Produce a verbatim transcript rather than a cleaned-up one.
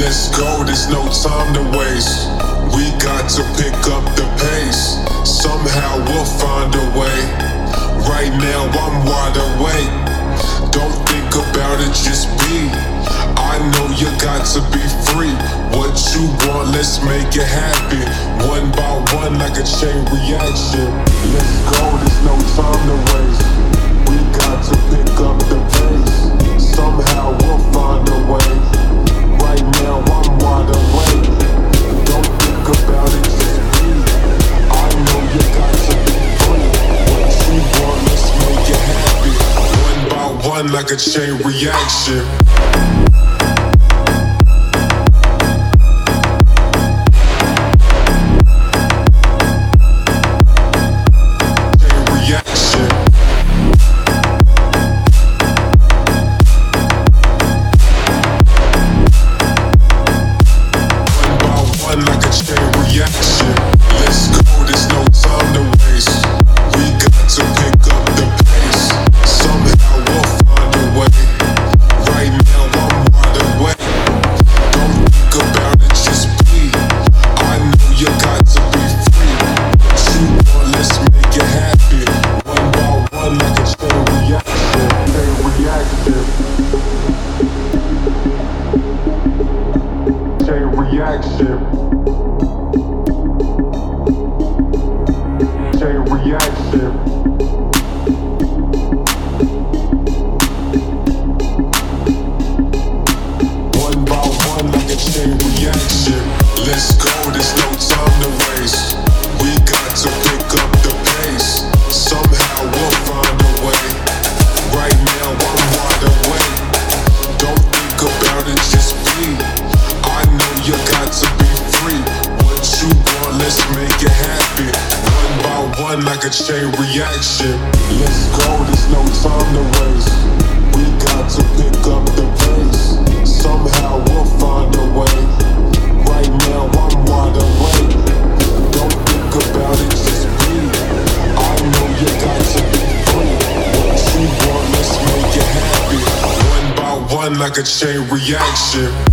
Let's go, there's no time to waste. We got to pick up the pace. Somehow we'll find a way. Right now I'm wide awake. Don't think about it, just be. I know you got to be free. What you want, let's make it happen. One by one like a chain reaction. Let's go, there's no time to waste. We got to pick up the pace. Somehow we'll find a way. Right now I'm wide awake. Don't think about it, just be. I know you got to be free. What you want, let's make it happen. One by one like a chain reaction. Reaction. Chain reaction. One by one like a chain reaction. Let's go, there's no time to waste. We got to pick up the pace. Somehow we'll find a way. Right now I'm wide awake. Don't think about it, just be. I know you got to be free. What you want, let's make it happen. One by one like a chain reaction. Let's go, there's no time to waste. We got to pick up the pace. Somehow we'll find a way. Right now I'm wide awake. Don't think about it, just be. I know you got to be free. What you want, let's make it happen. One by one like a chain reaction.